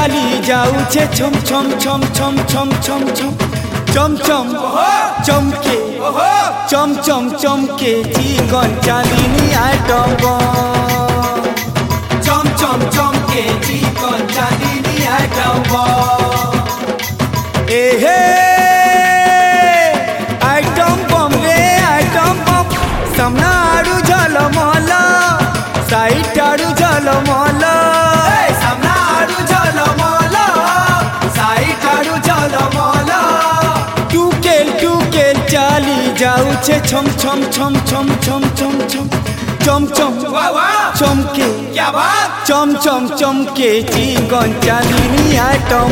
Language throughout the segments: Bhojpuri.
চালি যাউছে ছম ছম ছম ছম ছম ছম ছম চম চম চমকে চম চম চমকে জীবন চালিনি আইটম চম চম চমকে জীবন চালিনি আইটম এ হে আইটম বম রে আইটম বম সামনা আড়ু ঝলমল সাইড আড়ু ঝলমল সামনা আড়ু ঝলমল সাইড আড়ু ঝলমল টুকেল চালি যাউছে ছম ছম ছম ছম ছম ছম ছম চম চম চমকে চম চম চমকে জীবন চালিনি আইটম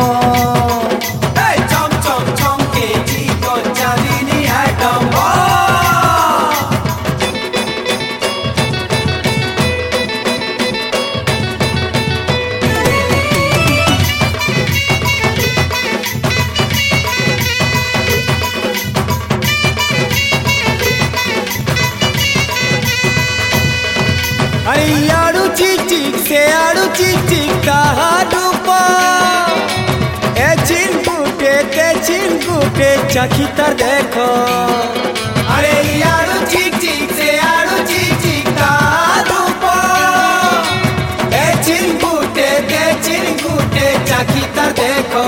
চম চম চমকে জীবন চালিনি আইটম अरे आड़ू चिक से आड़ू चिक ताहारू ए चिनकुटे ते चिनकुटे चाखी तर देखो अरे आड़ू चिक से आड़ू चिक ताहारू ए चिनकुटे ते चिनकुटे चाखी तर देखो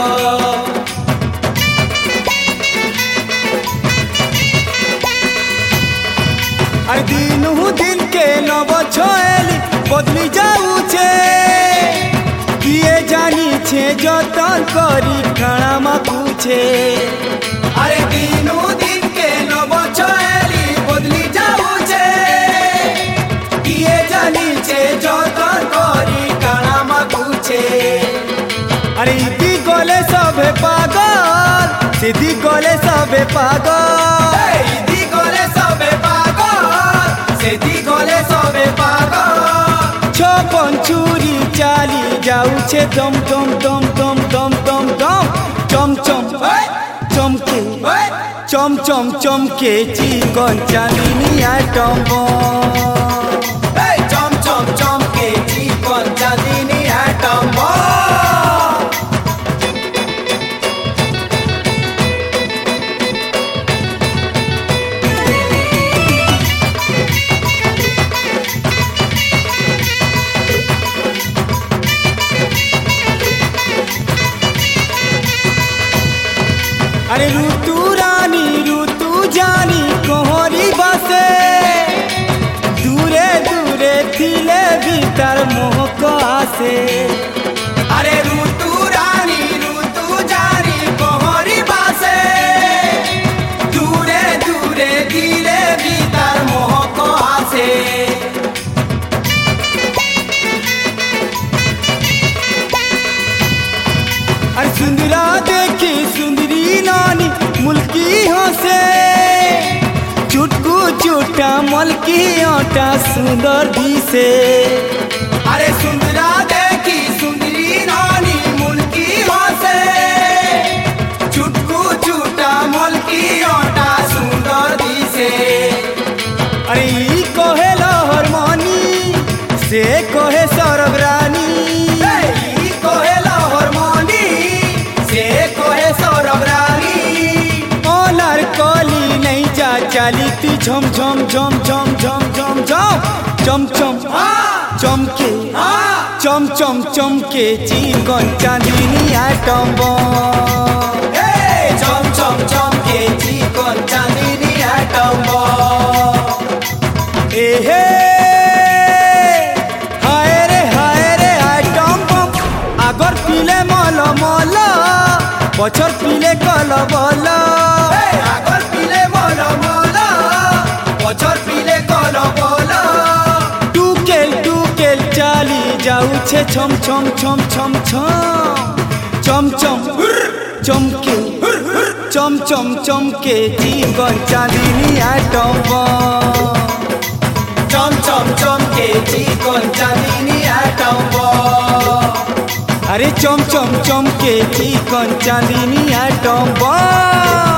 अरे दिन के नव छेली बदली जाऊे किए जानी छे जतन करी खाना माखुछे अरे दिन के नव छेली बदली जाऊे किए जानी छे जतन करी खाना माखुछे अरे इदी गले सबे पागल सीधी गले सबे पागल इदी गले सबे गले सबे पागल छपन चूरी चाली जाऊे दम दम दम दम दम दम दम चम चम चमके चम चम चमके जीवन चालिनी आइटम चम चम चमके जीवन चालिनी आइटम अरे ऋतु रानी ऋतु जानी कोहरी बसे दूरे दूरे थिले भीतर मोह को आसे अरे ऋतु रानी ऋतु जानी कोहरी बसे दूरे दूरे थिले भीतर मोह को आसे अरे सुंदरा देखी सुंदरी नानी मुल्की हंसे चुटकू चुटा मलकी आटा सुंदर दिसे अरे सुंदरा देखी सुंदरी नानी मुल्की हंसे चुटकू चुटा मलकी आटा सुंदर दिसे अरे ई कहे लहरमनी से कहे सौरभ रानी चाली ती झम झम झम झम झम झम झम चम चम चमके चम चम चमके जीवन चालिनी आइटम चम चम चमके जीवन चालिनी आइटम ए हे हाय रे आइटम आगर पिले मल मल पछर पिले कल बल आगर पिले मल मल पछर पिले कल बल टुकेल चाली जाऊे छम छम छम छम छम चम चमके चम चम चमके जीवन चालिनी आइटम चम चम चमके जीवन चालिनी आइटम अरे चम चम चमके जीवन चालिनी आइटम